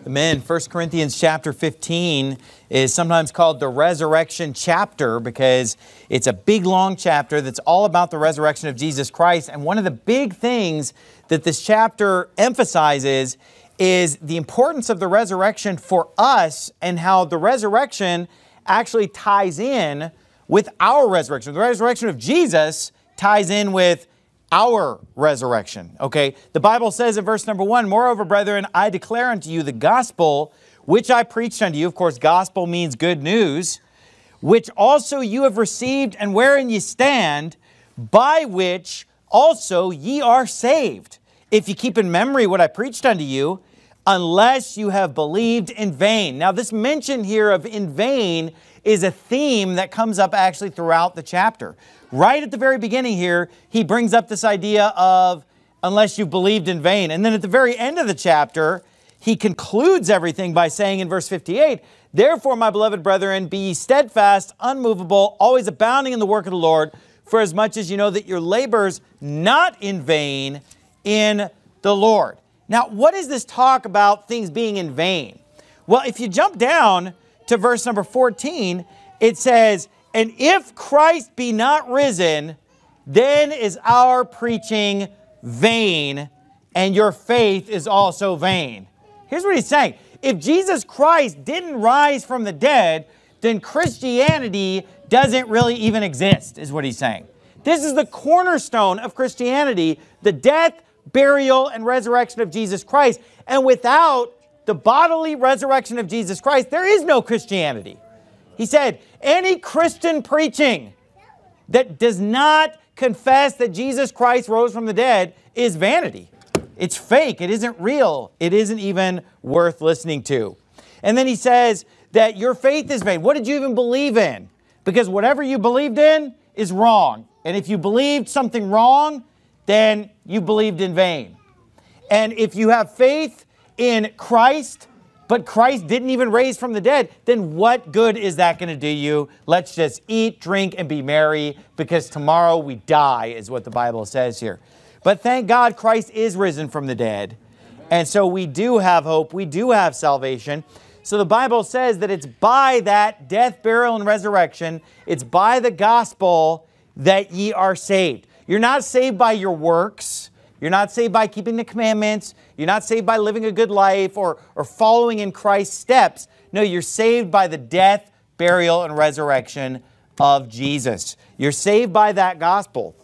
Amen. 1 Corinthians chapter 15 is sometimes called the resurrection chapter because it's a big, long chapter that's all about the resurrection of Jesus Christ. And one of the big things that this chapter emphasizes is the importance of the resurrection for us and how the resurrection actually ties in with our resurrection. The resurrection of Jesus ties in with our resurrection, okay? The Bible says in verse number 1, "Moreover, brethren, I declare unto you the gospel which I preached unto you." Of course, gospel means good news. "Which also you have received, and wherein ye stand, by which also ye are saved, if ye keep in memory what I preached unto you, unless you have believed in vain." Now, this mention here of in vain is a theme that comes up actually throughout the chapter. Right at the very beginning here, he brings up this idea of unless you've believed in vain. And then at the very end of the chapter, he concludes everything by saying in verse 58, "Therefore, my beloved brethren, be ye steadfast, unmovable, always abounding in the work of the Lord, for as much as you know that your labors not in vain in the Lord." Now, what is this talk about things being in vain? Well, if you jump down to verse number 14, it says, "And if Christ be not risen, then is our preaching vain, and your faith is also vain." Here's what he's saying. If Jesus Christ didn't rise from the dead, then Christianity doesn't really even exist, is what he's saying. This is the cornerstone of Christianity, the death, burial, and resurrection of Jesus Christ. And without the bodily resurrection of Jesus Christ, there is no Christianity. He said, any Christian preaching that does not confess that Jesus Christ rose from the dead is vanity. It's fake. It isn't real. It isn't even worth listening to. And then he says that your faith is vain. What did you even believe in? Because whatever you believed in is wrong. And if you believed something wrong, then you believed in vain. And if you have faith in Christ, but Christ didn't even raise from the dead, then what good is that going to do you? Let's just eat, drink, and be merry, because tomorrow we die, is what the Bible says here. But thank God Christ is risen from the dead. And so we do have hope. We do have salvation. So the Bible says that it's by that death, burial, and resurrection, it's by the gospel that ye are saved. You're not saved by your works. You're not saved by keeping the commandments. You're not saved by living a good life or following in Christ's steps. No, you're saved by the death, burial, and resurrection of Jesus. You're saved by that gospel.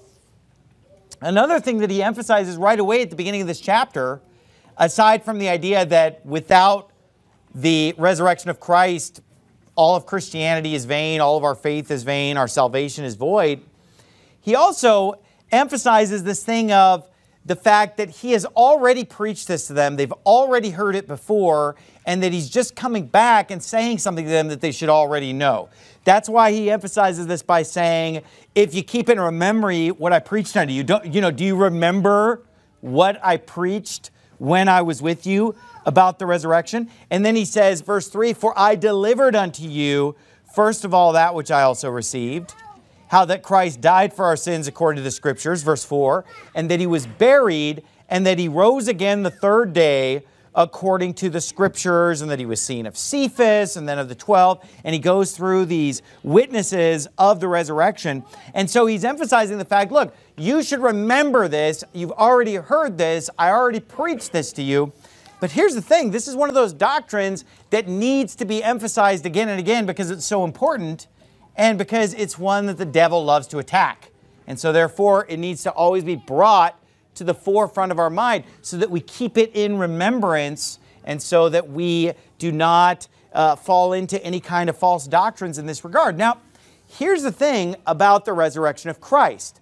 Another thing that he emphasizes right away at the beginning of this chapter, aside from the idea that without the resurrection of Christ, all of Christianity is vain, all of our faith is vain, our salvation is void, he also emphasizes this thing of the fact that he has already preached this to them, they've already heard it before, and that he's just coming back and saying something to them that they should already know. That's why he emphasizes this by saying, if you keep in memory what I preached unto you, do you remember what I preached when I was with you about the resurrection? And then he says, verse 3, "For I delivered unto you, first of all, that which I also received, how that Christ died for our sins according to the Scriptures," verse 4, "and that he was buried, and that he rose again the third day according to the Scriptures, and that he was seen of Cephas, and then of the 12. And he goes through these witnesses of the resurrection. And so he's emphasizing the fact, look, you should remember this. You've already heard this. I already preached this to you. But here's the thing. This is one of those doctrines that needs to be emphasized again and again because it's so important, and because it's one that the devil loves to attack. And so therefore, it needs to always be brought to the forefront of our mind so that we keep it in remembrance, and so that we do not fall into any kind of false doctrines in this regard. Now, here's the thing about the resurrection of Christ.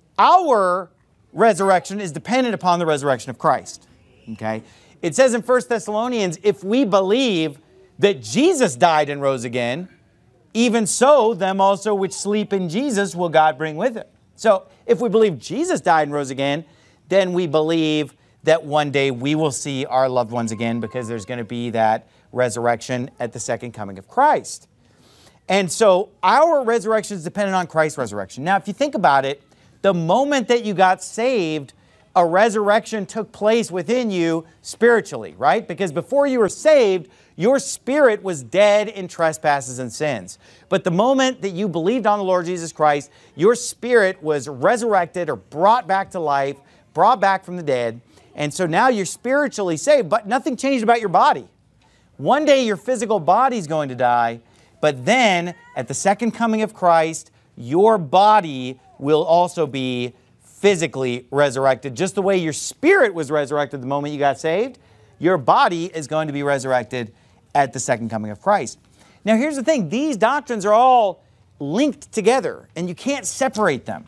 Our resurrection is dependent upon the resurrection of Christ. Okay? It says in 1 Thessalonians, if we believe that Jesus died and rose again, even so, them also which sleep in Jesus will God bring with him. So if we believe Jesus died and rose again, then we believe that one day we will see our loved ones again, because there's going to be that resurrection at the second coming of Christ. And so our resurrection is dependent on Christ's resurrection. Now, if you think about it, the moment that you got saved a resurrection took place within you spiritually, right? Because before you were saved, your spirit was dead in trespasses and sins. But the moment that you believed on the Lord Jesus Christ, your spirit was resurrected or brought back to life, brought back from the dead. And so now you're spiritually saved, but nothing changed about your body. One day your physical body's going to die, but then at the second coming of Christ, your body will also be physically resurrected. Just the way your spirit was resurrected the moment you got saved, your body is going to be resurrected at the second coming of Christ. Now here's the thing, these doctrines are all linked together and you can't separate them.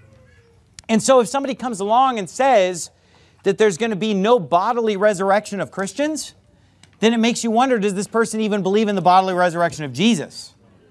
And so if somebody comes along and says that there's going to be no bodily resurrection of Christians, then it makes you wonder, does this person even believe in the bodily resurrection of Jesus?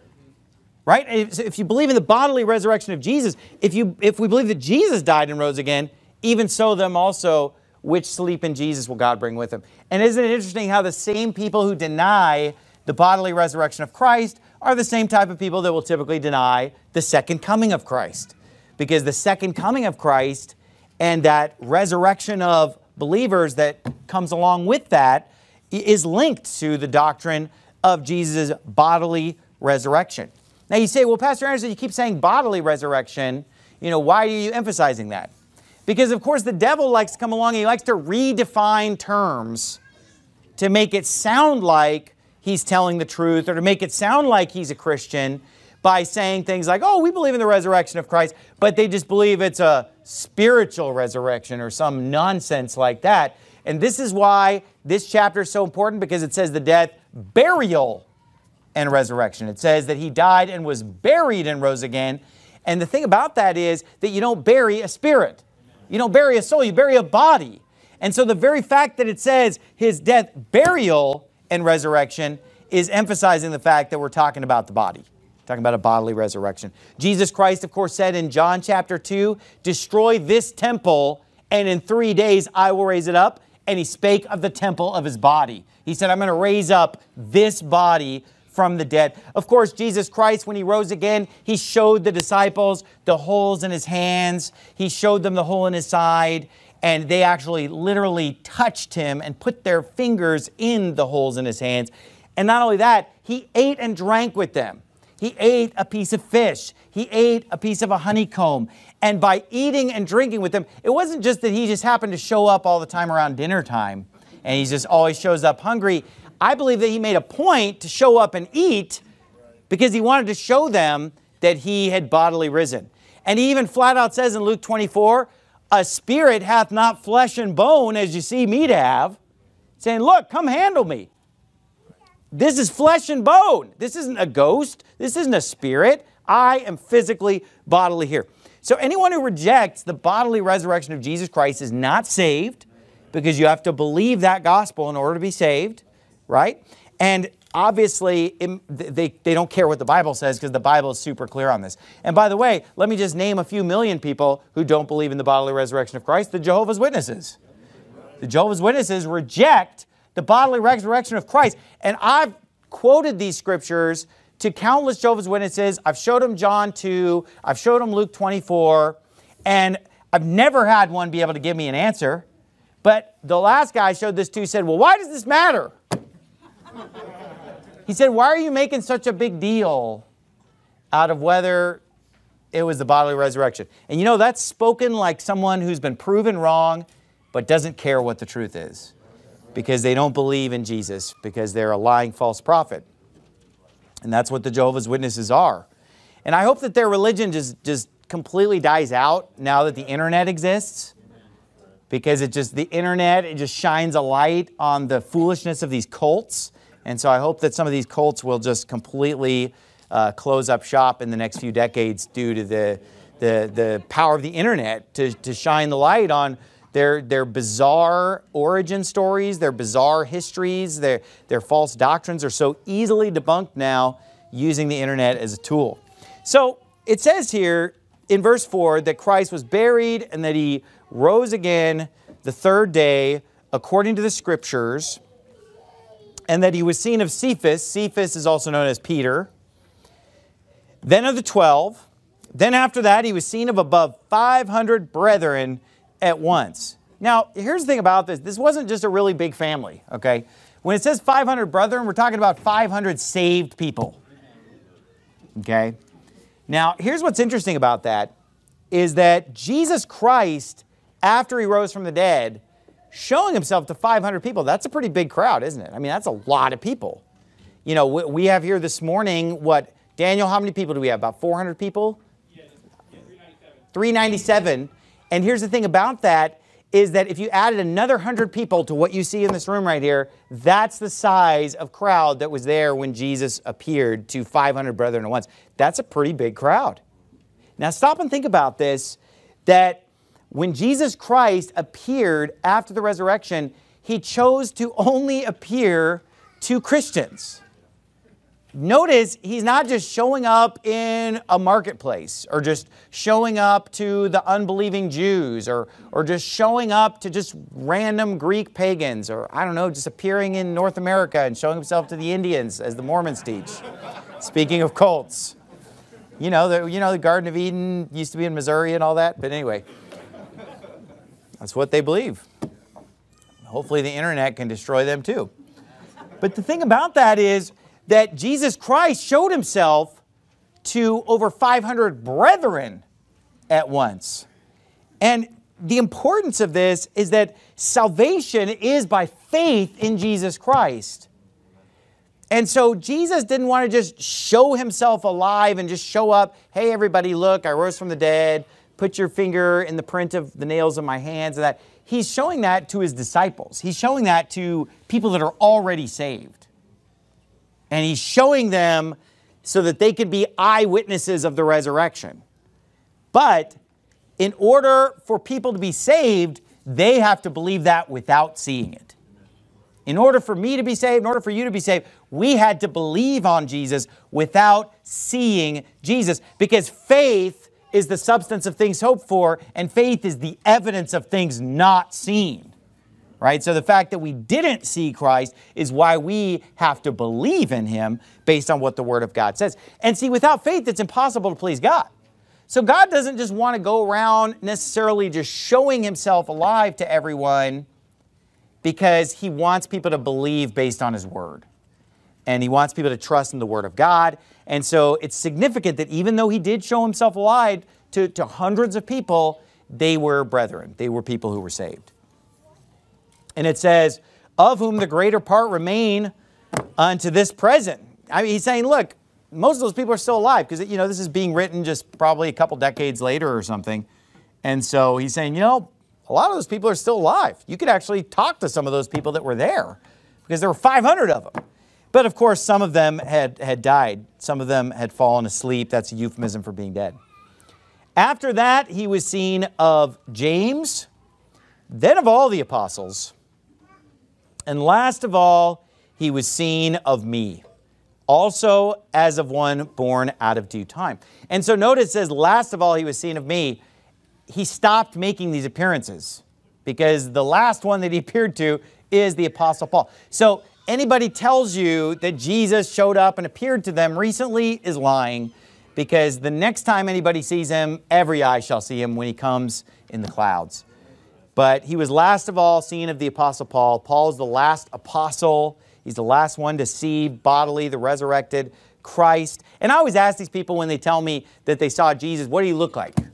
Right? If you believe in the bodily resurrection of Jesus, if we believe that Jesus died and rose again, even so them also which sleep in Jesus will God bring with him. And isn't it interesting how the same people who deny the bodily resurrection of Christ are the same type of people that will typically deny the second coming of Christ? Because the second coming of Christ and that resurrection of believers that comes along with that is linked to the doctrine of Jesus' bodily resurrection. Now you say, well, Pastor Anderson, you keep saying bodily resurrection. Why are you emphasizing that? Because, of course, the devil likes to come along and he likes to redefine terms to make it sound like he's telling the truth or to make it sound like he's a Christian by saying things like, oh, we believe in the resurrection of Christ, but they just believe it's a spiritual resurrection or some nonsense like that. And this is why this chapter is so important, because it says the death, burial, and resurrection. It says that he died and was buried and rose again. And the thing about that is that you don't bury a spirit. You don't bury a soul, you bury a body. And so the very fact that it says his death, burial, and resurrection is emphasizing the fact that we're talking about the body. Talking about a bodily resurrection. Jesus Christ, of course, said in John chapter 2, destroy this temple, and in 3 days I will raise it up. And he spake of the temple of his body. He said, I'm going to raise up this body from the dead. Of course, Jesus Christ, when he rose again, he showed the disciples the holes in his hands. He showed them the hole in his side. And they actually literally touched him and put their fingers in the holes in his hands. And not only that, he ate and drank with them. He ate a piece of fish. He ate a piece of a honeycomb. And by eating and drinking with them, it wasn't just that he just happened to show up all the time around dinner time and he just always shows up hungry. I believe that he made a point to show up and eat because he wanted to show them that he had bodily risen. And he even flat out says in Luke 24, a spirit hath not flesh and bone as you see me to have, saying, look, come handle me. This is flesh and bone. This isn't a ghost. This isn't a spirit. I am physically, bodily here. So anyone who rejects the bodily resurrection of Jesus Christ is not saved, because you have to believe that gospel in order to be saved, right? And obviously, they don't care what the Bible says, because the Bible is super clear on this. And by the way, let me just name a few million people who don't believe in the bodily resurrection of Christ: the Jehovah's Witnesses. The Jehovah's Witnesses reject the bodily resurrection of Christ. And I've quoted these scriptures to countless Jehovah's Witnesses. I've showed them John 2. I've showed them Luke 24. And I've never had one be able to give me an answer. But the last guy I showed this to said, well, why does this matter? He said, why are you making such a big deal out of whether it was the bodily resurrection? And you know, that's spoken like someone who's been proven wrong, but doesn't care what the truth is, because they don't believe in Jesus, because they're a lying false prophet. And that's what the Jehovah's Witnesses are. And I hope that their religion just completely dies out now that the internet exists, because the internet, it just shines a light on the foolishness of these cults. And so I hope that some of these cults will just completely close up shop in the next few decades due to the power of the internet to shine the light on their bizarre origin stories, their bizarre histories, their false doctrines are so easily debunked now using the internet as a tool. So it says here in verse 4 that Christ was buried and that he rose again the third day according to the scriptures, and that he was seen of Cephas. Cephas is also known as Peter. Then of the 12. Then after that he was seen of above 500 brethren, at once. Now, here's the thing about this. This wasn't just a really big family, okay? When it says 500 brethren, we're talking about 500 saved people, okay? Now, here's what's interesting about that, is that Jesus Christ, after he rose from the dead, showing himself to 500 people, that's a pretty big crowd, isn't it? I mean, that's a lot of people. You know, we have here this morning, what, Daniel, how many people do we have? About 400 people? Yeah, 397. 397. And here's the thing about that, is that if you added another 100 people to what you see in this room right here, that's the size of crowd that was there when Jesus appeared to 500 brethren at once. That's a pretty big crowd. Now stop and think about this, that when Jesus Christ appeared after the resurrection, he chose to only appear to Christians. Notice he's not just showing up in a marketplace or just showing up to the unbelieving Jews or just showing up to just random Greek pagans or, I don't know, just appearing in North America and showing himself to the Indians as the Mormons teach. Speaking of cults. You know, the Garden of Eden used to be in Missouri and all that, but anyway, that's what they believe. Hopefully the internet can destroy them too. But the thing about that is that Jesus Christ showed himself to over 500 brethren at once. And the importance of this is that salvation is by faith in Jesus Christ. And so Jesus didn't want to just show himself alive and just show up, hey everybody, look, I rose from the dead, put your finger in the print of the nails of my hands and that. He's showing that to his disciples. He's showing that to people that are already saved. And he's showing them so that they could be eyewitnesses of the resurrection. But in order for people to be saved, they have to believe that without seeing it. In order for me to be saved, in order for you to be saved, we had to believe on Jesus without seeing Jesus. Because faith is the substance of things hoped for, and faith is the evidence of things not seen. Right? So the fact that we didn't see Christ is why we have to believe in him based on what the Word of God says. And see, without faith, it's impossible to please God. So God doesn't just want to go around necessarily just showing himself alive to everyone because he wants people to believe based on his Word. And he wants people to trust in the Word of God. And so it's significant that even though he did show himself alive to hundreds of people, they were brethren. They were people who were saved. And it says, of whom the greater part remain unto this present. I mean, he's saying, look, most of those people are still alive because, you know, this is being written just probably a couple decades later or something. And so he's saying, you know, a lot of those people are still alive. You could actually talk to some of those people that were there because there were 500 of them. But of course, some of them had died. Some of them had fallen asleep. That's a euphemism for being dead. After that, he was seen of James, then of all the apostles. And last of all, he was seen of me, also as of one born out of due time. And so notice it says, last of all, he was seen of me. He stopped making these appearances because the last one that he appeared to is the Apostle Paul. So anybody tells you that Jesus showed up and appeared to them recently is lying, because the next time anybody sees him, every eye shall see him when he comes in the clouds. But he was last of all seen of the Apostle Paul. Paul is the last apostle. He's the last one to see bodily the resurrected Christ. And I always ask these people when they tell me that they saw Jesus, what do you look like?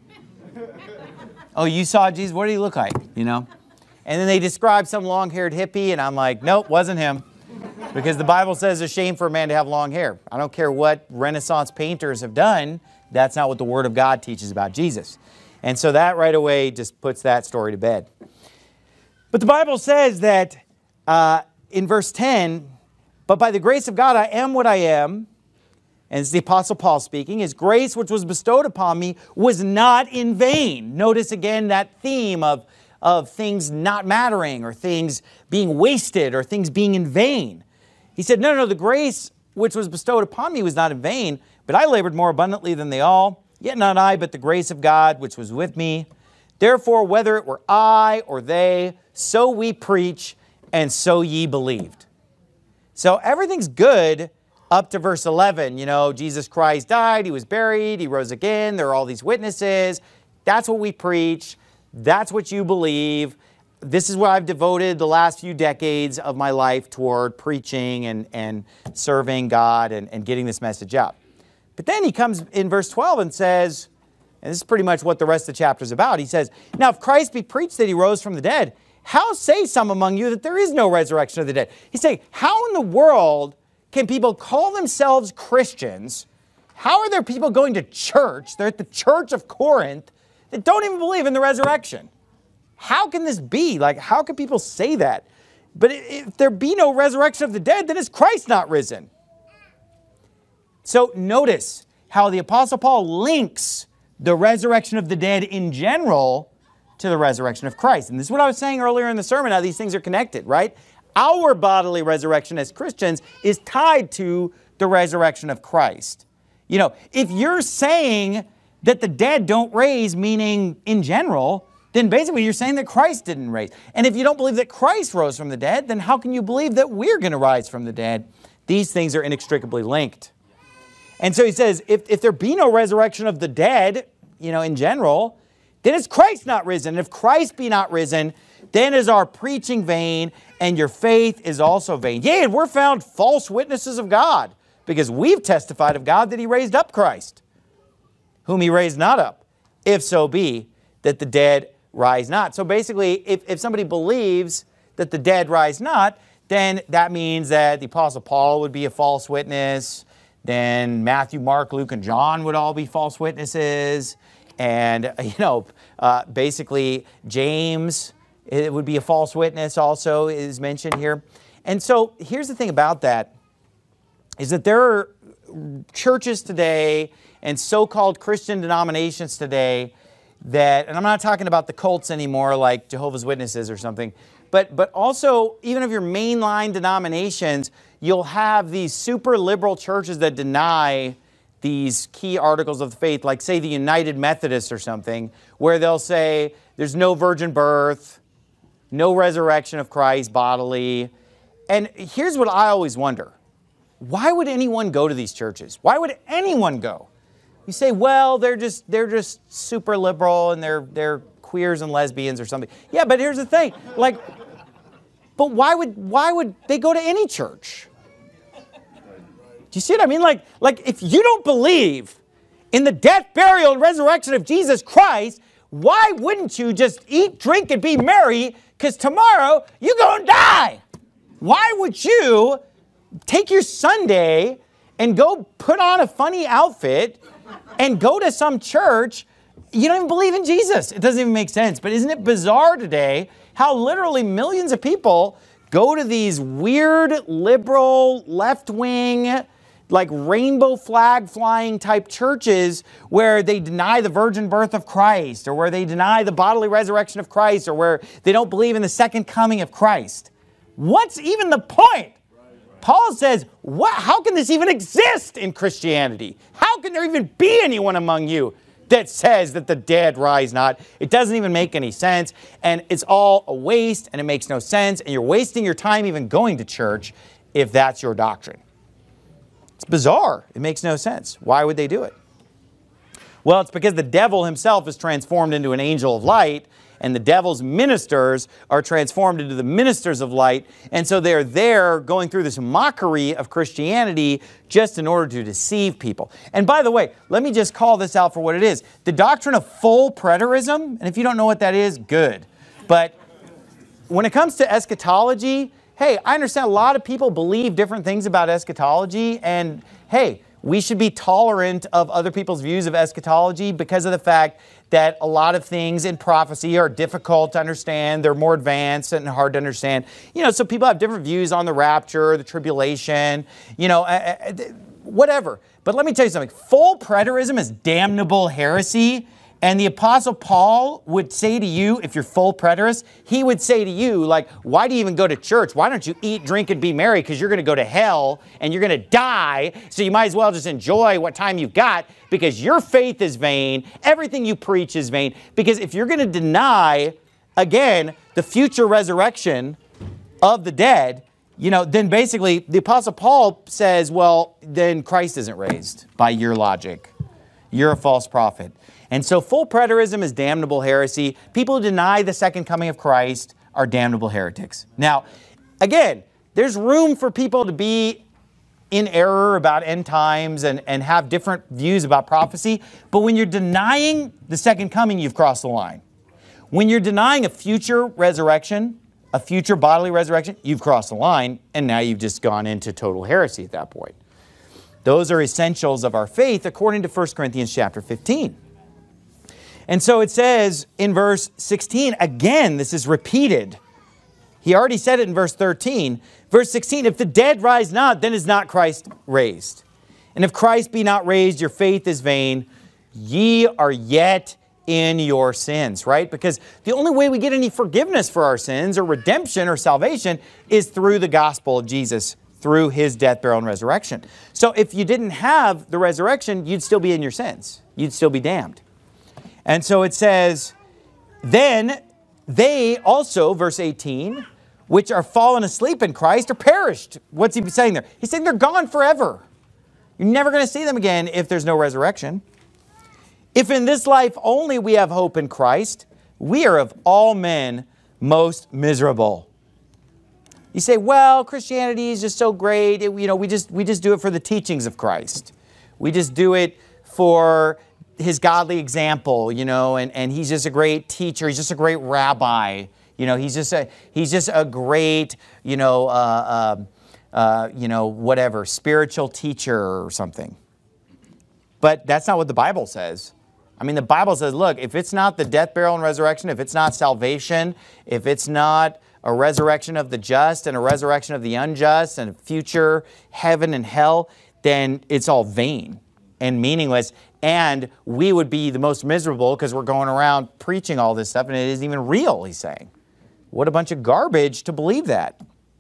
Oh, you saw Jesus? What do you look like? You know? And then they describe some long-haired hippie, and I'm like, nope, wasn't him. Because the Bible says it's a shame for a man to have long hair. I don't care what Renaissance painters have done. That's not what the Word of God teaches about Jesus. And so that right away just puts that story to bed. But the Bible says that in verse 10, but by the grace of God I am what I am. And it's the Apostle Paul speaking. His grace which was bestowed upon me was not in vain. Notice again that theme of things not mattering or things being wasted or things being in vain. He said, no, the grace which was bestowed upon me was not in vain, but I labored more abundantly than they all. Yet not I, but the grace of God which was with me. Therefore, whether it were I or they, so we preach, and so ye believed. So everything's good up to verse 11. You know, Jesus Christ died, he was buried, he rose again, there are all these witnesses. That's what we preach. That's what you believe. This is what I've devoted the last few decades of my life toward preaching and serving God and getting this message out. But then he comes in verse 12 and says, and this is pretty much what the rest of the chapter is about. He says, now if Christ be preached that he rose from the dead, how say some among you that there is no resurrection of the dead? He's saying, how in the world can people call themselves Christians? How are there people going to church? They're at the church of Corinth that don't even believe in the resurrection. How can this be? Like, how can people say that? But if there be no resurrection of the dead, then is Christ not risen? So notice how the Apostle Paul links the resurrection of the dead in general to the resurrection of Christ. And this is what I was saying earlier in the sermon, how these things are connected, right? Our bodily resurrection as Christians is tied to the resurrection of Christ. You know, if you're saying that the dead don't raise, meaning in general, then basically you're saying that Christ didn't raise. And if you don't believe that Christ rose from the dead, then how can you believe that we're going to rise from the dead? These things are inextricably linked. And so he says, if there be no resurrection of the dead, you know, in general, then is Christ not risen? And if Christ be not risen, then is our preaching vain, and your faith is also vain. Yea, and we're found false witnesses of God, because we've testified of God that he raised up Christ, whom he raised not up, if so be that the dead rise not. So basically, if somebody believes that the dead rise not, then that means that the Apostle Paul would be a false witness. Then Matthew, Mark, Luke, and John would all be false witnesses. And, basically James, it would be a false witness also, is mentioned here. And so here's the thing about that, is that there are churches today and so-called Christian denominations today that, and I'm not talking about the cults anymore like Jehovah's Witnesses or something, but also even of your mainline denominations, you'll have these super liberal churches that deny these key articles of the faith, like say the United Methodists or something, where they'll say there's no virgin birth, no resurrection of Christ bodily. And here's what I always wonder. Why would anyone go to these churches? Why would anyone go? You say, well, they're just super liberal and they're queers and lesbians or something. Yeah, but here's the thing. Like, but why would they go to any church? Do you see what I mean? Like if you don't believe in the death, burial, and resurrection of Jesus Christ, why wouldn't you just eat, drink, and be merry? Because tomorrow you're going to die. Why would you take your Sunday and go put on a funny outfit and go to some church? You don't even believe in Jesus. It doesn't even make sense. But isn't it bizarre today how literally millions of people go to these weird, liberal, left-wing, like rainbow flag flying type churches where they deny the virgin birth of Christ, or where they deny the bodily resurrection of Christ, or where they don't believe in the second coming of Christ? What's even the point? Paul says, how can this even exist in Christianity? How can there even be anyone among you that says that the dead rise not? It doesn't even make any sense, and it's all a waste, and it makes no sense, and you're wasting your time even going to church if that's your doctrine. It's bizarre. It makes no sense. Why would they do it? Well, it's because the devil himself is transformed into an angel of light, and the devil's ministers are transformed into the ministers of light. And so they're there going through this mockery of Christianity just in order to deceive people. And by the way, let me just call this out for what it is. The doctrine of full preterism, and if you don't know what that is, good. But when it comes to eschatology, hey, I understand a lot of people believe different things about eschatology, and hey, we should be tolerant of other people's views of eschatology because of the fact that a lot of things in prophecy are difficult to understand. They're more advanced and hard to understand. So people have different views on the rapture, the tribulation, whatever. But let me tell you something. Full preterism is damnable heresy. And the Apostle Paul would say to you, if you're full preterist, he would say to you, like, why do you even go to church? Why don't you eat, drink, and be merry? Because you're going to go to hell and you're going to die. So you might as well just enjoy what time you've got, because your faith is vain. Everything you preach is vain. Because if you're going to deny, again, the future resurrection of the dead, then basically the Apostle Paul says, well, then Christ isn't raised by your logic. You're a false prophet. And so full preterism is damnable heresy. People who deny the second coming of Christ are damnable heretics. Now, again, there's room for people to be in error about end times and have different views about prophecy. But when you're denying the second coming, you've crossed the line. When you're denying a future resurrection, a future bodily resurrection, you've crossed the line, and now you've just gone into total heresy at that point. Those are essentials of our faith according to 1 Corinthians chapter 15. And so it says in verse 16, again, this is repeated. He already said it in verse 13. Verse 16, if the dead rise not, then is not Christ raised. And if Christ be not raised, your faith is vain. Ye are yet in your sins, right? Because the only way we get any forgiveness for our sins or redemption or salvation is through the gospel of Jesus, through His death, burial, and resurrection. So if you didn't have the resurrection, you'd still be in your sins. You'd still be damned. And so it says, then they also, verse 18, which are fallen asleep in Christ are perished. What's he saying there? He's saying they're gone forever. You're never going to see them again if there's no resurrection. If in this life only we have hope in Christ, we are of all men most miserable. You say, well, Christianity is just so great. We just do it for the teachings of Christ. We just do it for His godly example, and He's just a great teacher. He's just a great rabbi. He's just a great, whatever, spiritual teacher or something. But that's not what the Bible says. I mean, the Bible says, look, if it's not the death, burial, and resurrection, if it's not salvation, if it's not a resurrection of the just and a resurrection of the unjust and a future heaven and hell, then it's all vain and meaningless. And we would be the most miserable because we're going around preaching all this stuff and it isn't even real, he's saying. What a bunch of garbage to believe that.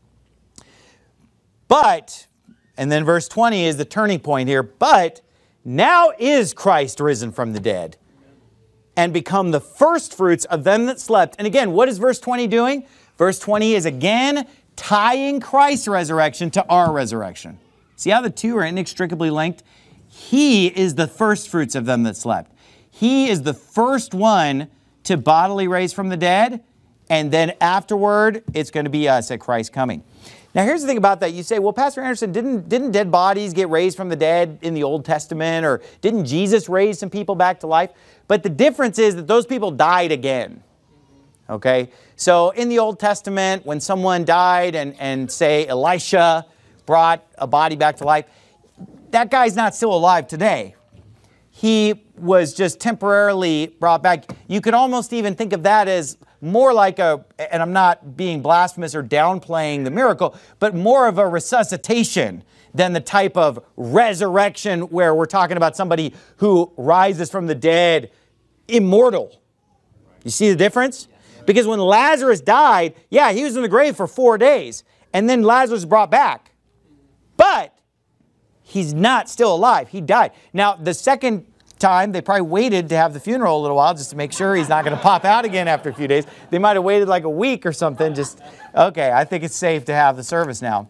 But, and then verse 20 is the turning point here, but now is Christ risen from the dead and become the first fruits of them that slept. And again, what is verse 20 doing? Verse 20 is again tying Christ's resurrection to our resurrection. See how the two are inextricably linked? He is the first fruits of them that slept. He is the first one to bodily raise from the dead. And then afterward, it's going to be us at Christ's coming. Now, here's the thing about that. You say, well, Pastor Anderson, didn't dead bodies get raised from the dead in the Old Testament? Or didn't Jesus raise some people back to life? But the difference is that those people died again. Okay? So in the Old Testament, when someone died and say Elisha brought a body back to life, that guy's not still alive today. He was just temporarily brought back. You could almost even think of that as more like and I'm not being blasphemous or downplaying the miracle, but more of a resuscitation than the type of resurrection where we're talking about somebody who rises from the dead, immortal. You see the difference? Because when Lazarus died, yeah, he was in the grave for 4 days, and then Lazarus was brought back. But he's not still alive. He died. Now, the second time, they probably waited to have the funeral a little while just to make sure he's not going to pop out again after a few days. They might have waited like a week or something. Just, okay, I think it's safe to have the service now.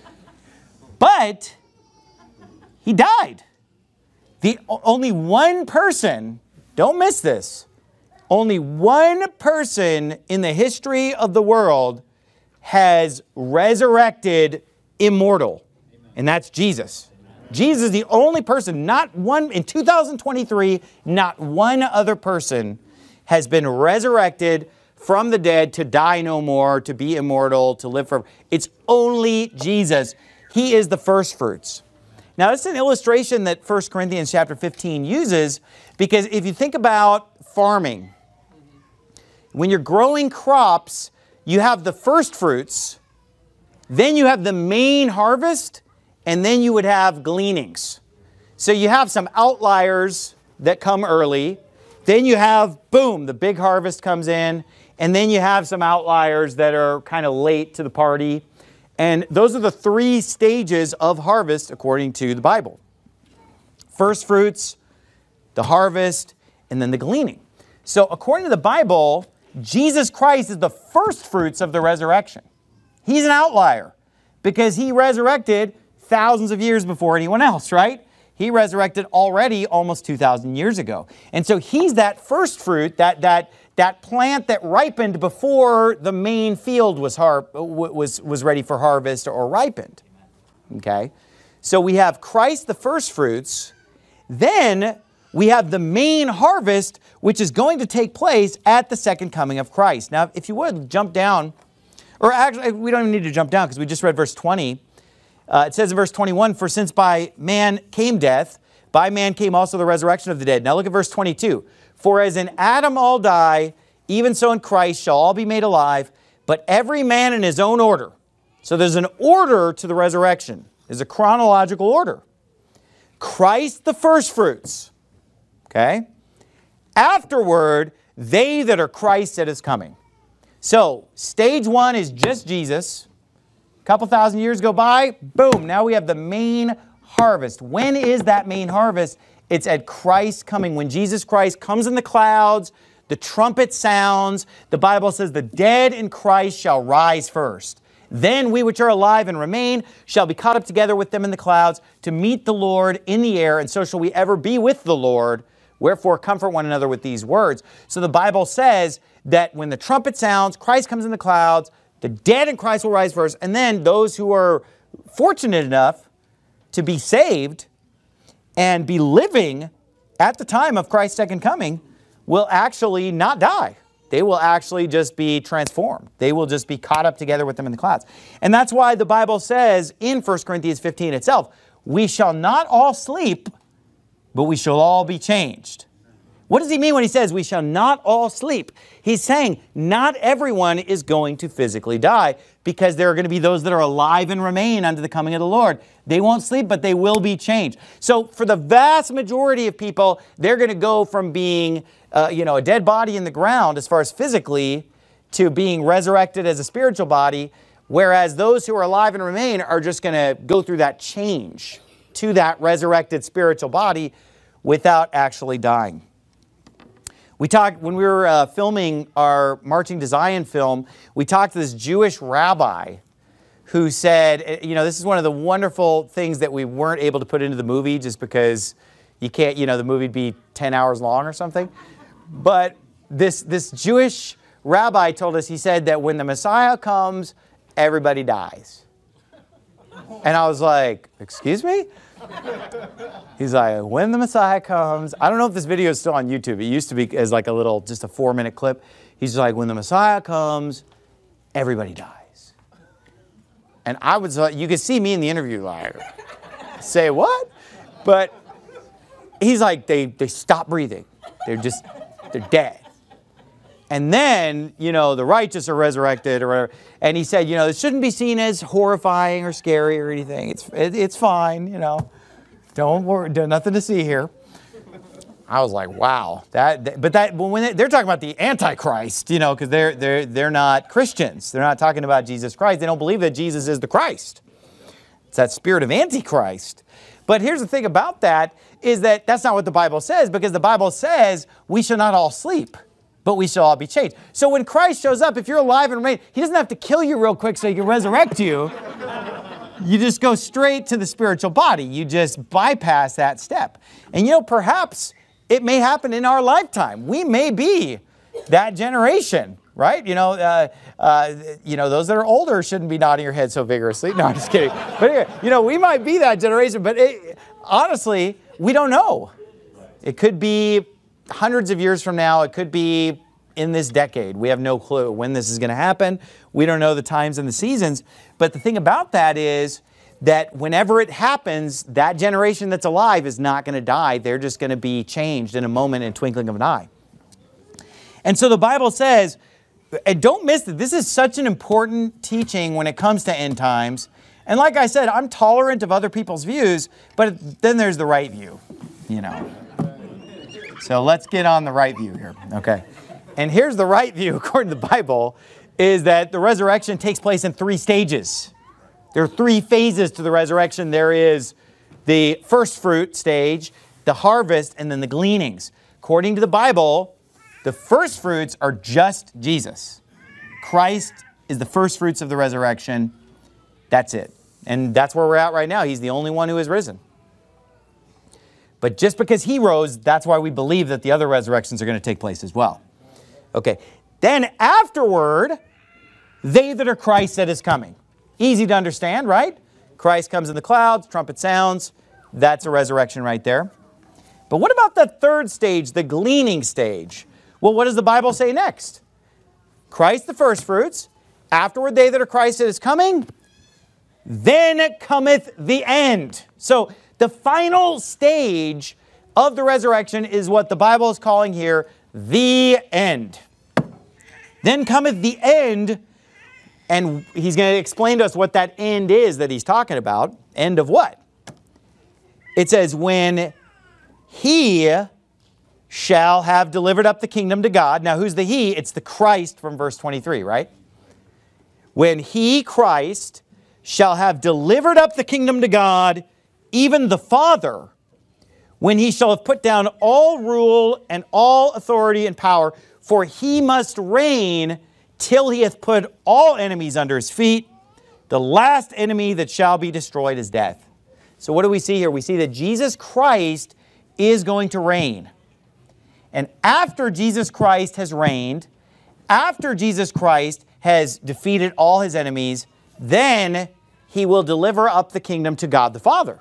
But he died. Only one person, don't miss this, only one person in the history of the world has resurrected immortal, and that's Jesus. Jesus is the only person, not one, in 2023, not one other person has been resurrected from the dead to die no more, to be immortal, to live forever. It's only Jesus. He is the first fruits. Now, this is an illustration that 1 Corinthians chapter 15 uses, because if you think about farming, when you're growing crops, you have the first fruits, then you have the main harvest, and then you would have gleanings. So you have some outliers that come early. Then you have, boom, the big harvest comes in. And then you have some outliers that are kind of late to the party. And those are the three stages of harvest according to the Bible. First fruits, the harvest, and then the gleaning. So according to the Bible, Jesus Christ is the first fruits of the resurrection. He's an outlier because he resurrected thousands of years before anyone else, right? He resurrected already almost 2,000 years ago. And so he's that first fruit, that plant that ripened before the main field was ready for harvest or ripened. Okay? So we have Christ, the first fruits. Then we have the main harvest, which is going to take place at the second coming of Christ. Now, if you would, jump down. Or actually, we don't even need to jump down because we just read verse 20. It says in verse 21, "For since by man came death, by man came also the resurrection of the dead." Now look at verse 22. "For as in Adam all die, even so in Christ shall all be made alive, but every man in his own order." So there's an order to the resurrection. There's a chronological order. Christ the firstfruits. Okay? Afterward, they that are Christ at his coming. So, stage one is just Jesus. A couple thousand years go by, boom, now we have the main harvest. When is that main harvest? It's at Christ's coming. When Jesus Christ comes in the clouds, the trumpet sounds, the Bible says the dead in Christ shall rise first. Then we which are alive and remain shall be caught up together with them in the clouds to meet the Lord in the air, and so shall we ever be with the Lord. Wherefore comfort one another with these words. So the Bible says that when the trumpet sounds, Christ comes in the clouds, the dead in Christ will rise first, and then those who are fortunate enough to be saved and be living at the time of Christ's second coming will actually not die. They will actually just be transformed. They will just be caught up together with them in the clouds. And that's why the Bible says in 1 Corinthians 15 itself, "We shall not all sleep, but we shall all be changed." What does he mean when he says we shall not all sleep? He's saying not everyone is going to physically die, because there are going to be those that are alive and remain unto the coming of the Lord. They won't sleep, but they will be changed. So for the vast majority of people, they're going to go from being a dead body in the ground as far as physically to being resurrected as a spiritual body, whereas those who are alive and remain are just going to go through that change to that resurrected spiritual body without actually dying. We talked, when we were filming our Marching to Zion film, we talked to this Jewish rabbi who said, this is one of the wonderful things that we weren't able to put into the movie just because you can't, the movie would be 10 hours long or something. But this Jewish rabbi told us, he said that when the Messiah comes, everybody dies. And I was like, excuse me? He's like, when the Messiah comes, I don't know if this video is still on YouTube. It used to be as like just a 4-minute clip. He's like, when the Messiah comes, everybody dies. And I was like, you could see me in the interview like, say what? But he's like, they stop breathing. They're dead. And then, the righteous are resurrected or whatever. And he said, it shouldn't be seen as horrifying or scary or anything. It's fine, Don't worry, nothing to see here. I was like, wow. But when they're talking about the Antichrist, because they're not Christians. They're not talking about Jesus Christ. They don't believe that Jesus is the Christ. It's that spirit of Antichrist. But here's the thing about that, is that that's not what the Bible says, because the Bible says we shall not all sleep, but we shall all be changed. So when Christ shows up, if you're alive and remain, he doesn't have to kill you real quick so he can resurrect you. You just go straight to the spiritual body. You just bypass that step. And perhaps it may happen in our lifetime. We may be that generation, right? Those that are older shouldn't be nodding your head so vigorously. No, I'm just kidding. But anyway, we might be that generation, but honestly, we don't know. It could be hundreds of years from now. It could be in this decade. We have no clue when this is going to happen. We don't know the times and the seasons. But the thing about that is that whenever it happens, that generation that's alive is not going to die. They're just going to be changed in a moment, in a twinkling of an eye. And so the Bible says, and don't miss it, this is such an important teaching when it comes to end times. And like I said, I'm tolerant of other people's views, but then there's the right view, So let's get on the right view here, okay? And here's the right view, according to the Bible, is that the resurrection takes place in 3 stages. There are 3 phases to the resurrection. There is the first fruit stage, the harvest, and then the gleanings. According to the Bible, the first fruits are just Jesus. Christ is the first fruits of the resurrection. That's it. And that's where we're at right now. He's the only one who has risen. But just because he rose, that's why we believe that the other resurrections are going to take place as well. Okay. Then afterward, they that are Christ that is coming. Easy to understand, right? Christ comes in the clouds, trumpet sounds. That's a resurrection right there. But what about the third stage, the gleaning stage? Well, what does the Bible say next? Christ the first fruits. Afterward, they that are Christ that is coming. Then cometh the end. So the final stage of the resurrection is what the Bible is calling here the end. Then cometh the end, and he's going to explain to us what that end is that he's talking about. End of what? It says, when he shall have delivered up the kingdom to God. Now, who's the he? It's the Christ from verse 23, right? When he, Christ, shall have delivered up the kingdom to God, even the Father, when he shall have put down all rule and all authority and power, for he must reign till he hath put all enemies under his feet. The last enemy that shall be destroyed is death. So what do we see here? We see that Jesus Christ is going to reign. And after Jesus Christ has reigned, after Jesus Christ has defeated all his enemies, then he will deliver up the kingdom to God the Father.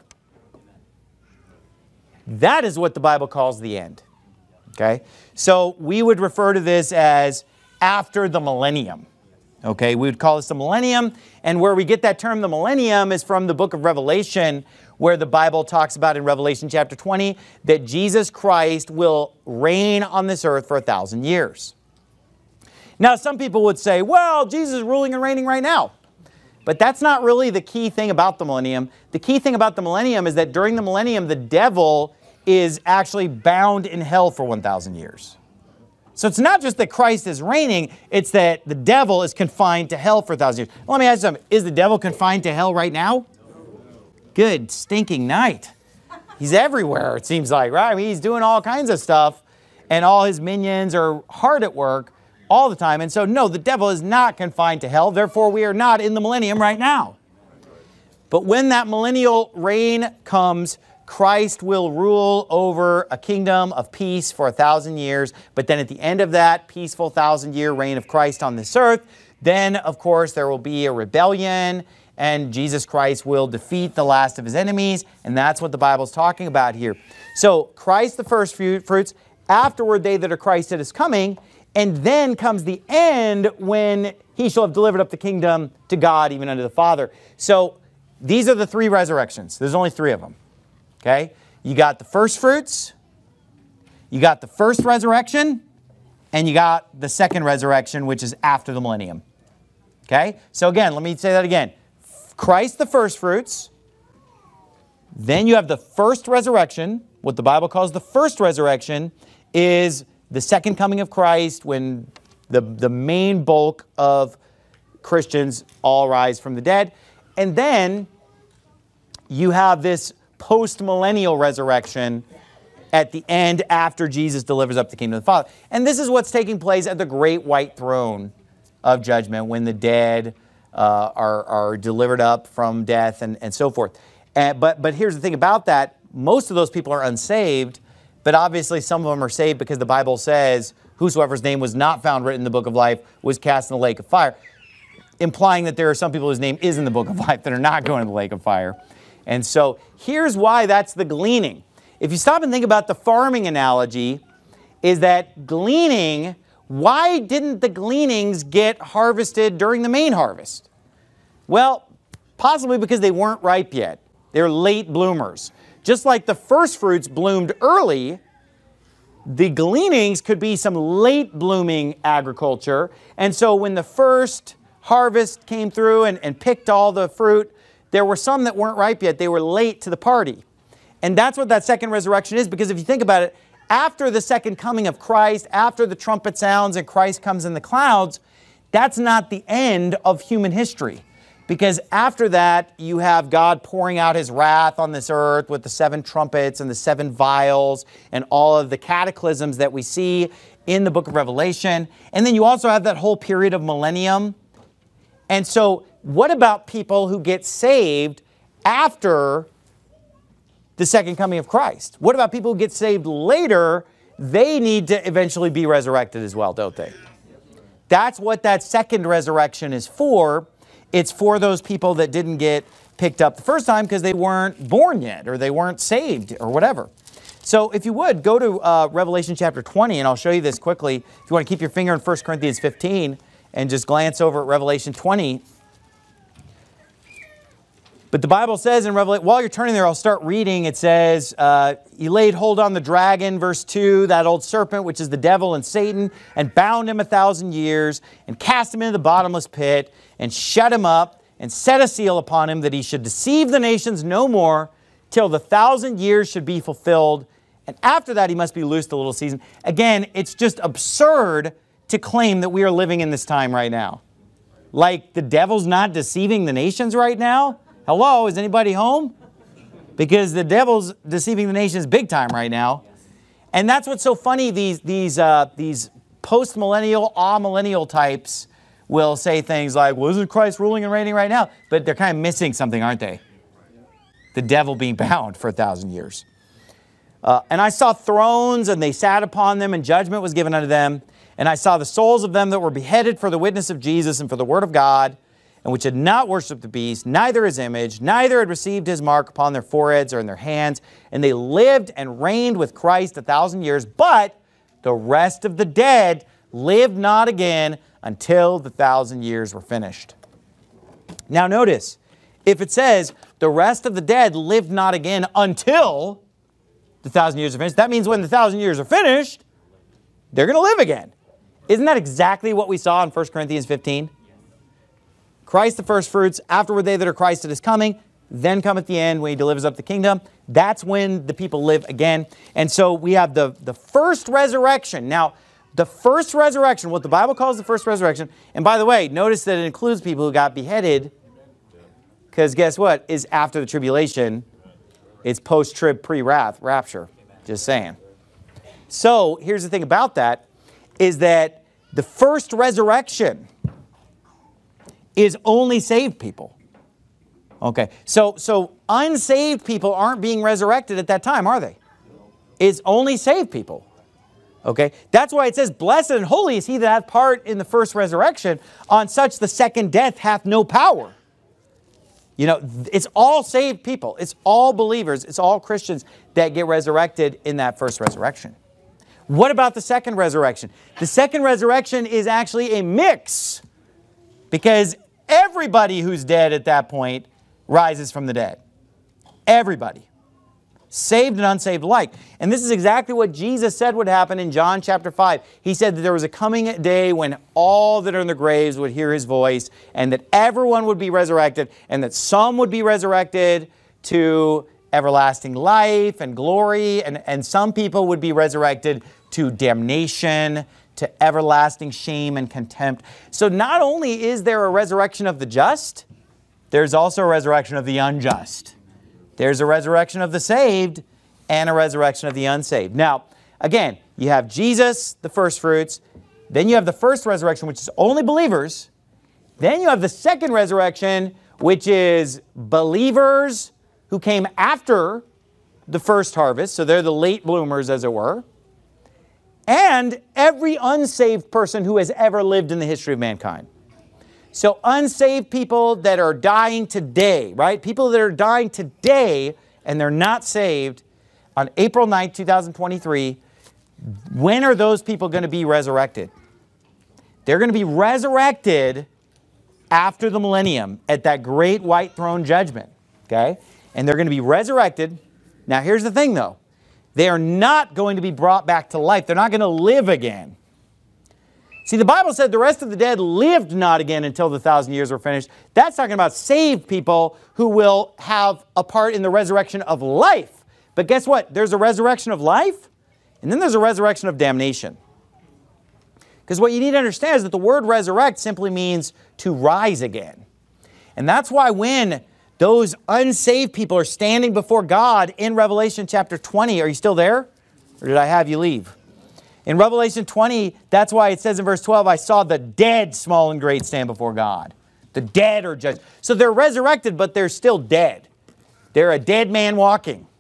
That is what the Bible calls the end. Okay? So we would refer to this as after the millennium. Okay? We would call this the millennium. And where we get that term, the millennium, is from the book of Revelation, where the Bible talks about in Revelation chapter 20 that Jesus Christ will reign on this earth for 1,000 years. Now, some people would say, well, Jesus is ruling and reigning right now. But that's not really the key thing about the millennium. The key thing about the millennium is that during the millennium, the devil is actually bound in hell for 1,000 years. So it's not just that Christ is reigning, it's that the devil is confined to hell for 1,000 years. Let me ask you something. Is the devil confined to hell right now? Good stinking night. He's everywhere, it seems like, right? I mean, he's doing all kinds of stuff, and all his minions are hard at work all the time. And so, no, the devil is not confined to hell. Therefore, we are not in the millennium right now. But when that millennial reign comes, Christ will rule over a kingdom of peace for 1,000 years. But then at the end of that peaceful 1,000-year reign of Christ on this earth, then, of course, there will be a rebellion, and Jesus Christ will defeat the last of his enemies. And that's what the Bible is talking about here. So, Christ the first fruits, afterward they that are Christ that is coming, and then comes the end when he shall have delivered up the kingdom to God, even unto the Father. So these are the three resurrections. There's only three of them. Okay? You got the first fruits, you got the first resurrection, and you got the second resurrection, which is after the millennium. Okay? So again, let me say that again. Christ the first fruits, then you have the first resurrection. What the Bible calls the first resurrection is the second coming of Christ, when the main bulk of Christians all rise from the dead. And then you have this post-millennial resurrection at the end after Jesus delivers up the kingdom of the Father. And this is what's taking place at the great white throne of judgment, when the dead are delivered up from death and so forth. But here's the thing about that. Most of those people are unsaved. But obviously some of them are saved because the Bible says, whosoever's name was not found written in the book of life was cast in the lake of fire, implying that there are some people whose name is in the book of life that are not going to the lake of fire. And so here's why that's the gleaning. If you stop and think about the farming analogy, is that gleaning, why didn't the gleanings get harvested during the main harvest? Well, possibly because they weren't ripe yet. They're late bloomers. Just like the first fruits bloomed early, the gleanings could be some late blooming agriculture. And so when the first harvest came through and picked all the fruit, there were some that weren't ripe yet. They were late to the party. And that's what that second resurrection is, because if you think about it, after the second coming of Christ, after the trumpet sounds and Christ comes in the clouds, that's not the end of human history. Because after that, you have God pouring out his wrath on this earth with the 7 trumpets and the 7 vials and all of the cataclysms that we see in the book of Revelation. And then you also have that whole period of millennium. And so what about people who get saved after the second coming of Christ. What about people who get saved later? They need to eventually be resurrected as well, don't they? That's what that second resurrection is for. It's for those people that didn't get picked up the first time because they weren't born yet or they weren't saved or whatever. So if you would, go to Revelation chapter 20, and I'll show you this quickly. If you want to keep your finger in 1 Corinthians 15 and just glance over at Revelation 20. But the Bible says in Revelation, while you're turning there, I'll start reading. It says, he laid hold on the dragon, verse 2, that old serpent, which is the devil and Satan, and bound him 1,000 years, and cast him into the bottomless pit, and shut him up, and set a seal upon him, that he should deceive the nations no more, till the 1,000 years should be fulfilled. And after that, he must be loosed a little season. Again, it's just absurd to claim that we are living in this time right now. Like the devil's not deceiving the nations right now? Hello, is anybody home? Because the devil's deceiving the nations big time right now. And that's what's so funny. These post-millennial, amillennial types will say things like, well, isn't Christ ruling and reigning right now? But they're kind of missing something, aren't they? The devil being bound for 1,000 years. And I saw thrones, and they sat upon them, and judgment was given unto them. And I saw the souls of them that were beheaded for the witness of Jesus and for the word of God, and which had not worshipped the beast, neither his image, neither had received his mark upon their foreheads or in their hands. And they lived and reigned with Christ 1,000 years. But the rest of the dead lived not again until the 1,000 years were finished. Now notice, if it says the rest of the dead lived not again until the 1,000 years are finished, that means when the 1,000 years are finished, they're going to live again. Isn't that exactly what we saw in 1 Corinthians 15? Christ the first fruits, afterward they that are Christ that is coming, then cometh the end when he delivers up the kingdom. That's when the people live again. And so we have the first resurrection. Now, the first resurrection, what the Bible calls the first resurrection, and by the way, notice that it includes people who got beheaded, because guess what? Is after the tribulation. It's post-trib, pre-rapture. Just saying. So, here's the thing about that, is that the first resurrection is only saved people. Okay, so unsaved people aren't being resurrected at that time, are they? It's only saved people. Okay, that's why it says, blessed and holy is he that hath part in the first resurrection. On such the second death hath no power. You know, it's all saved people. It's all believers. It's all Christians that get resurrected in that first resurrection. What about the second resurrection? The second resurrection is actually a mix, because everybody who's dead at that point rises from the dead. Everybody. Saved and unsaved alike. And this is exactly what Jesus said would happen in John chapter 5. He said that there was a coming day when all that are in the graves would hear his voice, and that everyone would be resurrected, and that some would be resurrected to everlasting life and glory, and some people would be resurrected to damnation, to everlasting shame and contempt. So not only is there a resurrection of the just, there's also a resurrection of the unjust. There's a resurrection of the saved and a resurrection of the unsaved. Now, again, you have Jesus, the first fruits. Then you have the first resurrection, which is only believers. Then you have the second resurrection, which is believers who came after the first harvest. So they're the late bloomers, as it were. And every unsaved person who has ever lived in the history of mankind. So unsaved people that are dying today, right? People that are dying today and they're not saved on April 9th, 2023, when are those people going to be resurrected? They're going to be resurrected after the millennium at that great white throne judgment, okay? And they're going to be resurrected. Now here's the thing though. They are not going to be brought back to life. They're not going to live again. See, the Bible said the rest of the dead lived not again until the 1,000 years were finished. That's talking about saved people who will have a part in the resurrection of life. But guess what? There's a resurrection of life, and then there's a resurrection of damnation. Because what you need to understand is that the word resurrect simply means to rise again. And that's why when those unsaved people are standing before God in Revelation chapter 20, are you still there? Or did I have you leave? In Revelation 20, that's why it says in verse 12, I saw the dead, small and great, stand before God. The dead are judged. So they're resurrected, but they're still dead. They're a dead man walking.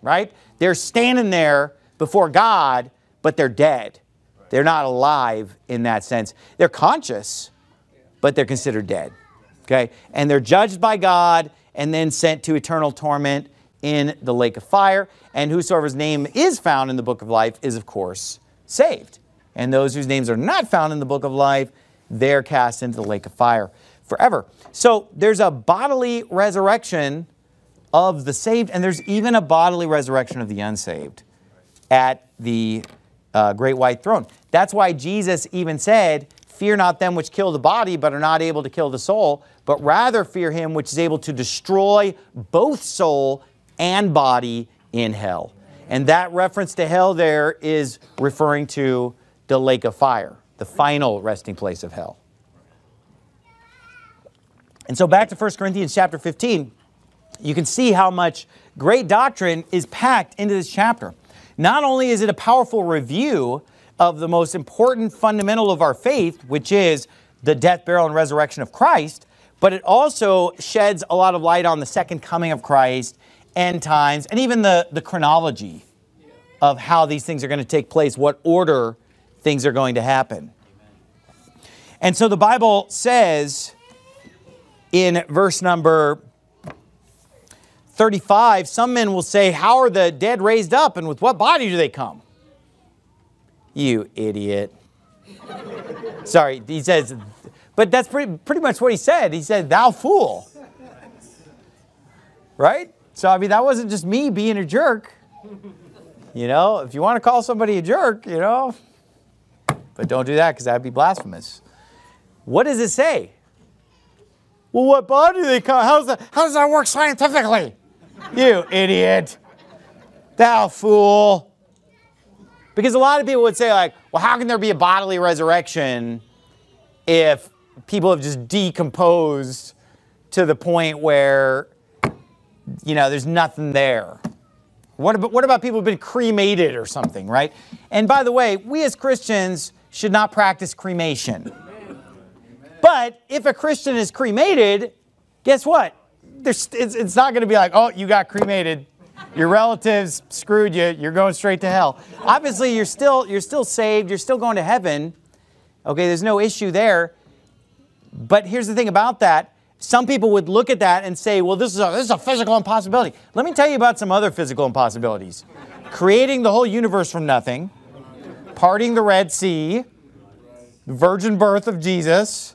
right? They're standing there before God, but they're dead. They're not alive in that sense. They're conscious, but they're considered dead. Okay? And they're judged by God and then sent to eternal torment in the lake of fire. And whosoever's name is found in the book of life is, of course, saved. And those whose names are not found in the book of life, they're cast into the lake of fire forever. So there's a bodily resurrection of the saved, and there's even a bodily resurrection of the unsaved at the great white throne. That's why Jesus even said, fear not them which kill the body, but are not able to kill the soul, but rather fear him which is able to destroy both soul and body in hell. And that reference to hell there is referring to the lake of fire, the final resting place of hell. And so back to 1 Corinthians chapter 15, you can see how much great doctrine is packed into this chapter. Not only is it a powerful review of the most important fundamental of our faith, which is the death, burial, and resurrection of Christ, but it also sheds a lot of light on the second coming of Christ, end times, and even the chronology of how these things are going to take place, what order things are going to happen. And so the Bible says in verse number 35, some men will say, how are the dead raised up, and with what body do they come? You idiot. Sorry, he says, but that's pretty much what he said. He said, thou fool. Right? So, I mean, that wasn't just me being a jerk. You know, if you want to call somebody a jerk, you know, but don't do that because that would be blasphemous. What does it say? Well, what body do they come? How does that work scientifically? You idiot. Thou fool. Because a lot of people would say, like, well, how can there be a bodily resurrection if people have just decomposed to the point where, you know, there's nothing there? What about people who've been cremated or something, right? And by the way, we as Christians should not practice cremation. But if a Christian is cremated, guess what? It's not going to be like, oh, you got cremated. Your relatives screwed you. You're going straight to hell. Obviously, you're still saved. You're still going to heaven. Okay, there's no issue there. But here's the thing about that. Some people would look at that and say, well, this is a physical impossibility. Let me tell you about some other physical impossibilities. Creating the whole universe from nothing. Parting the Red Sea. The virgin birth of Jesus.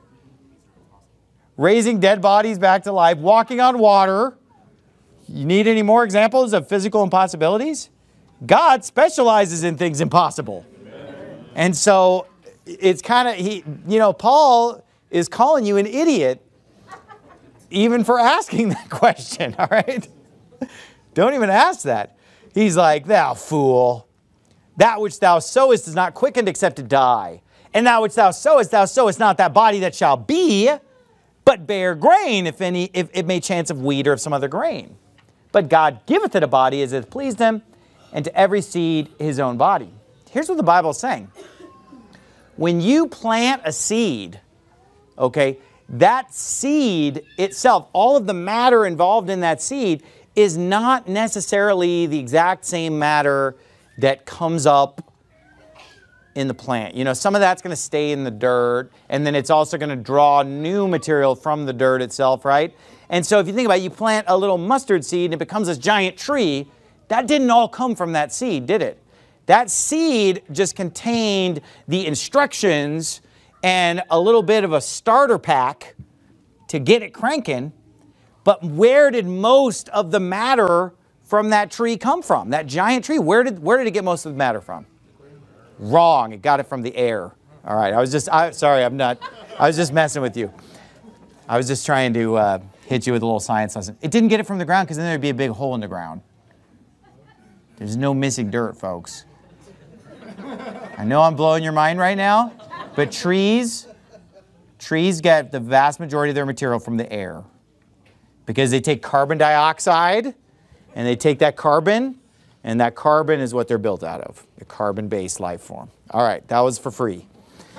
Raising dead bodies back to life. Walking on water. You need any more examples of physical impossibilities? God specializes in things impossible. And so it's kind of, Paul is calling you an idiot even for asking that question, all right? Don't even ask that. He's like, thou fool, that which thou sowest is not quickened except to die. And that which thou sowest not that body that shall be, but bear grain, if it may chance of wheat or of some other grain. But God giveth it a body as it pleased him, and to every seed his own body. Here's what the Bible is saying. When you plant a seed, okay, that seed itself, all of the matter involved in that seed is not necessarily the exact same matter that comes up in the plant. You know, some of that's going to stay in the dirt, and then it's also going to draw new material from the dirt itself, right? And so if you think about it, you plant a little mustard seed and it becomes this giant tree. That didn't all come from that seed, did it? That seed just contained the instructions and a little bit of a starter pack to get it cranking. But where did most of the matter from that tree come from? That giant tree, where did it get most of the matter from? Wrong. It got it from the air. All right. I was just messing with you. I was just trying to hit you with a little science lesson. It didn't get it from the ground because then there'd be a big hole in the ground. There's no missing dirt, folks. I know I'm blowing your mind right now, but trees get the vast majority of their material from the air because they take carbon dioxide and they take that carbon, and that carbon is what they're built out of, the carbon-based life form. All right, that was for free.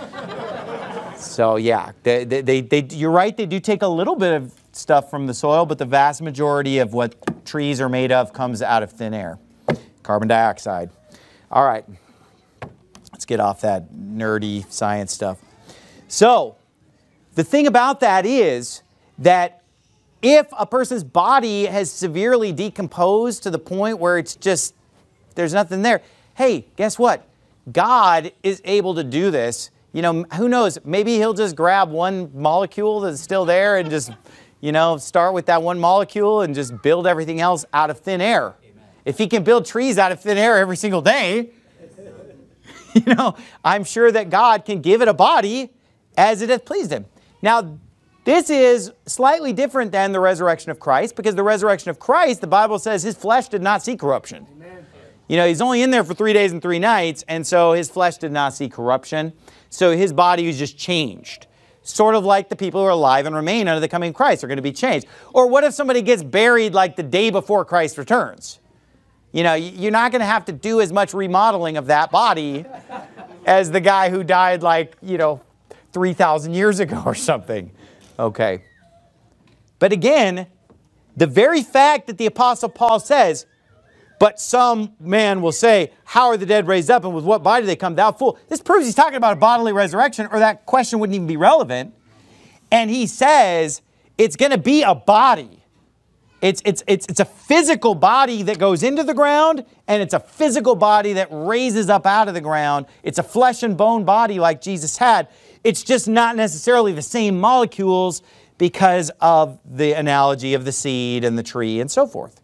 So yeah, you're right, they do take a little bit of stuff from the soil, but the vast majority of what trees are made of comes out of thin air. Carbon dioxide. All right. Let's get off that nerdy science stuff. So, the thing about that is that if a person's body has severely decomposed to the point where it's just, there's nothing there, hey, guess what? God is able to do this. You know, who knows? Maybe He'll just grab one molecule that's still there and just, you know, start with that one molecule and just build everything else out of thin air. Amen. If He can build trees out of thin air every single day, you know, I'm sure that God can give it a body as it hath pleased Him. Now, this is slightly different than the resurrection of Christ, because the resurrection of Christ, the Bible says His flesh did not see corruption. Amen. You know, He's only in there for 3 days and 3 nights, and so His flesh did not see corruption. So His body was just changed. Sort of like the people who are alive and remain under the coming of Christ are going to be changed. Or what if somebody gets buried like the day before Christ returns? You know, you're not going to have to do as much remodeling of that body as the guy who died like, you know, 3,000 years ago or something. Okay. But again, the very fact that the Apostle Paul says, but some man will say, how are the dead raised up, and with what body do they come? Thou fool. This proves he's talking about a bodily resurrection, or that question wouldn't even be relevant. And he says it's going to be a body. It's a physical body that goes into the ground, and it's a physical body that raises up out of the ground. It's a flesh and bone body like Jesus had. It's just not necessarily the same molecules because of the analogy of the seed and the tree and so forth.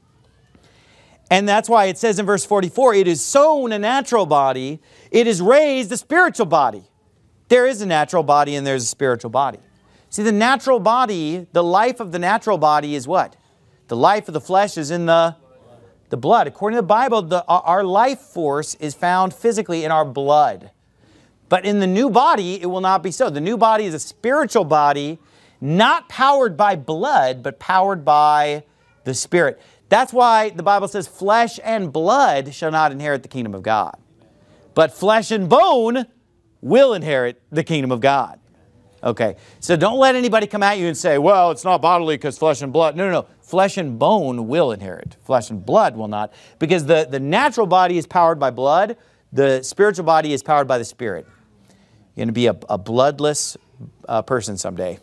And that's why it says in verse 44, it is sown a natural body, it is raised a spiritual body. There is a natural body and there's a spiritual body. See, the natural body, the life of the natural body is what? The life of the flesh is in the blood. According to the Bible, our life force is found physically in our blood. But in the new body, it will not be so. The new body is a spiritual body, not powered by blood, but powered by the Spirit. That's why the Bible says flesh and blood shall not inherit the kingdom of God. But flesh and bone will inherit the kingdom of God. Okay, so don't let anybody come at you and say, well, it's not bodily because flesh and blood. No, no, no. Flesh and bone will inherit. Flesh and blood will not. Because the natural body is powered by blood. The spiritual body is powered by the Spirit. You're going to be a bloodless person someday.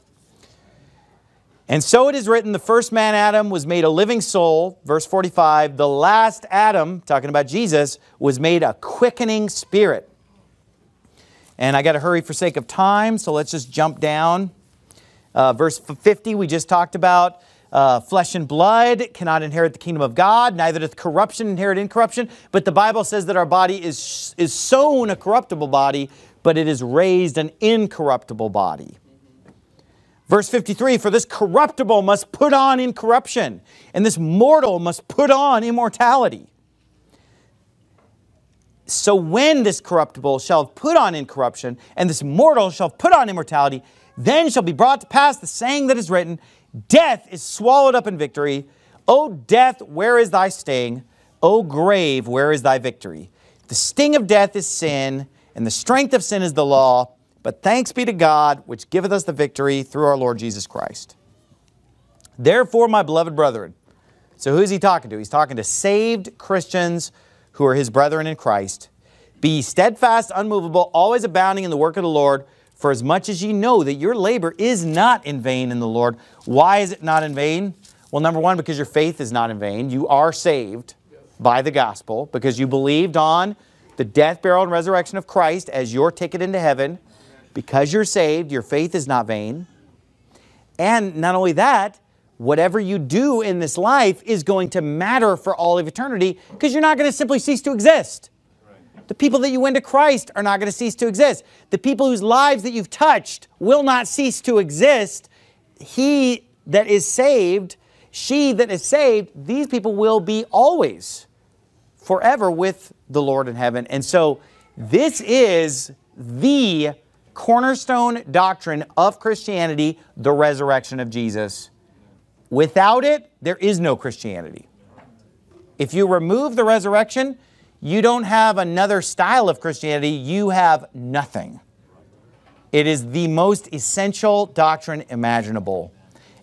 And so it is written, the first man, Adam, was made a living soul. Verse 45, the last Adam, talking about Jesus, was made a quickening spirit. And I got to hurry for sake of time, so let's just jump down. Verse 50, we just talked about flesh and blood cannot inherit the kingdom of God, neither doth corruption inherit incorruption. But the Bible says that our body is sown a corruptible body, but it is raised an incorruptible body. Verse 53, for this corruptible must put on incorruption, and this mortal must put on immortality. So when this corruptible shall put on incorruption, and this mortal shall put on immortality, then shall be brought to pass the saying that is written, death is swallowed up in victory. O death, where is thy sting? O grave, where is thy victory? The sting of death is sin, and the strength of sin is the law. But thanks be to God, which giveth us the victory through our Lord Jesus Christ. Therefore, my beloved brethren. So who is he talking to? He's talking to saved Christians who are his brethren in Christ. Be steadfast, unmovable, always abounding in the work of the Lord, for as much as ye know that your labor is not in vain in the Lord. Why is it not in vain? Well, number one, because your faith is not in vain. You are saved by the gospel because you believed on the death, burial, and resurrection of Christ as your ticket into heaven. Because you're saved, your faith is not vain. And not only that, whatever you do in this life is going to matter for all of eternity because you're not going to simply cease to exist. Right. The people that you win to Christ are not going to cease to exist. The people whose lives that you've touched will not cease to exist. He that is saved, she that is saved, these people will be always, forever with the Lord in heaven. And so this is the cornerstone doctrine of Christianity, the resurrection of Jesus. Without it, there is no Christianity. If you remove the resurrection, you don't have another style of Christianity, you have nothing. It is the most essential doctrine imaginable.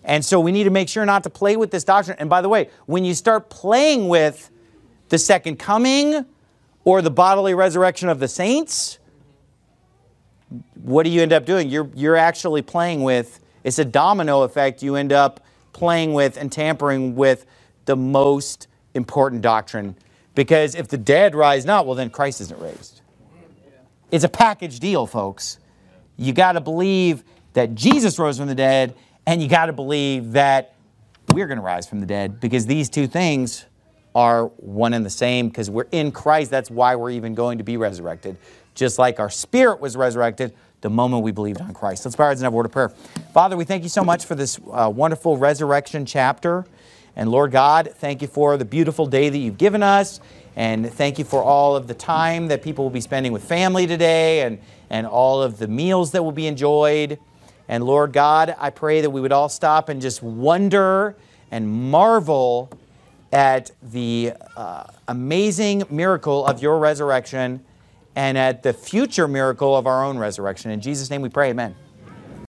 And so we need to make sure not to play with this doctrine. And by the way, when you start playing with the second coming or the bodily resurrection of the saints, what do you end up doing? You're actually playing with, it's a domino effect. You end up playing with and tampering with the most important doctrine. Because if the dead rise not, well, then Christ isn't raised. It's a package deal, folks. You got to believe that Jesus rose from the dead, and you got to believe that we're going to rise from the dead, because these two things are one and the same, because we're in Christ. That's why we're even going to be resurrected. Just like our spirit was resurrected the moment we believed on Christ. Let's bow our heads and have a word of prayer. Father, we thank you so much for this wonderful resurrection chapter. And Lord God, thank you for the beautiful day that you've given us. And thank you for all of the time that people will be spending with family today, and all of the meals that will be enjoyed. And Lord God, I pray that we would all stop and just wonder and marvel at the amazing miracle of your resurrection and at the future miracle of our own resurrection. In Jesus' name we pray, amen.